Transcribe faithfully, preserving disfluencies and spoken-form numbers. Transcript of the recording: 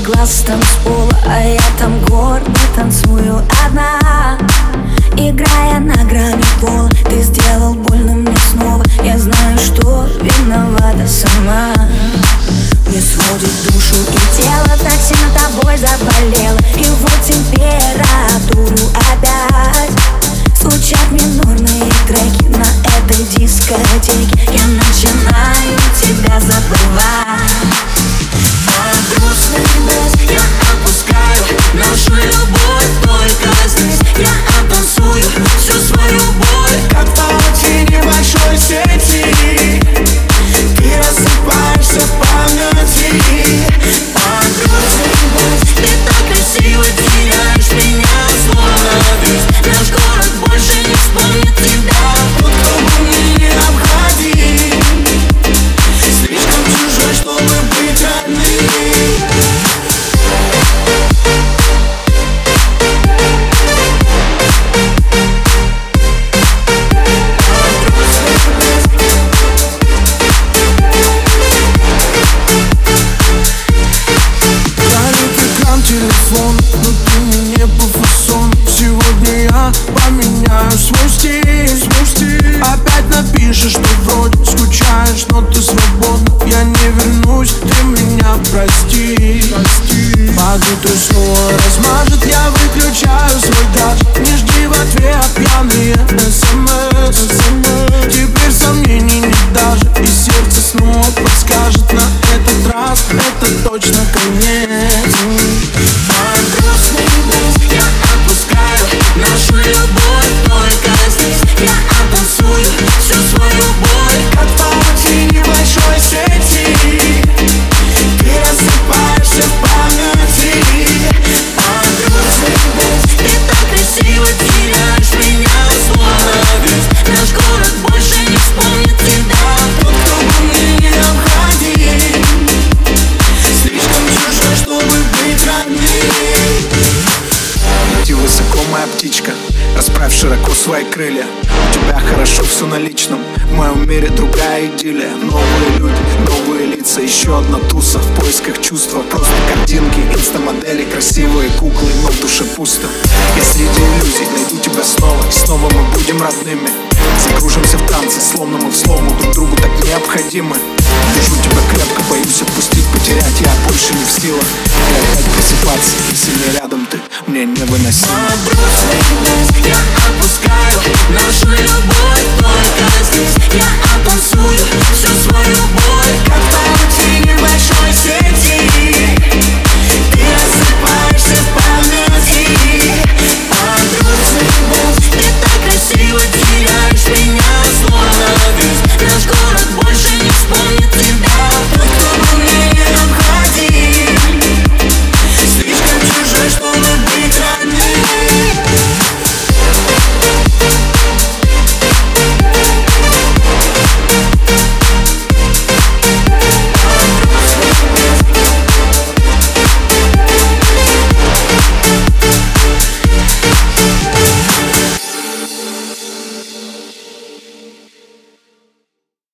глаз с танцпола, а я там гордо танцую одна. Играя на грани пола, ты сделал больно мне снова. Я знаю, что виновата сама. Мне сводит душу и тело, так сильно тобой заболело. И вот температуру опять. Звучат минорные треки на этой дискотеке. Я начинаю тебя забывать. А грустный бес я опускаю. Нашу любовь только здесь. Я оттанцую всю свою боль, как в паутине большой сети. Ты рассыпаешься в памяти. А грустный бес, ты так красиво теряешь меня, словно весь наш город больше не вспомнит тебя. Тот, кто был мне необходим, слишком чужой, чтобы быть родным. Телефон, но ты мне не по фасону. Сегодня я поменяю свой стиль, свой стиль. Опять напишешь, что вроде скучаешь, но ты свободна. Я не вернусь, ты меня прости, прости. Под утро снова размажет, я выключаю свой гаджет. Не жди в ответ пьяные смс. Теперь сомнений нет даже, и сердце снова подскажет. На этот раз это точно конец. А грустный бес я опускаю. Нашу любовь только здесь. Я оттанцую всю свою боль, как в паутине большой сети. Ты рассыпаешься в памяти. А грустный бес, ты так красиво теряешь меня, словно весь наш город больше не вспомнит тебя. Тот, кто был мне необходим, слишком чужой, чтобы быть родным. Лети высоко, моя птичка, расправь широко свои крылья. У тебя хорошо все на личном, в моем мире другая идиллия. Новые люди, новые лица, еще одна туса в поисках чувства. Просто картинки, инстамодели, красивые куклы, но в душе пусто. Я среди иллюзий найду тебя снова, и снова мы будем родными. Закружимся в танце, словно мы в слому, друг другу так необходимы. Держу тебя крепко, боюсь отпустить, потерять я больше не в силах. И опять просыпаться, если не рядом ты, мне невыносимо. А грустный бес я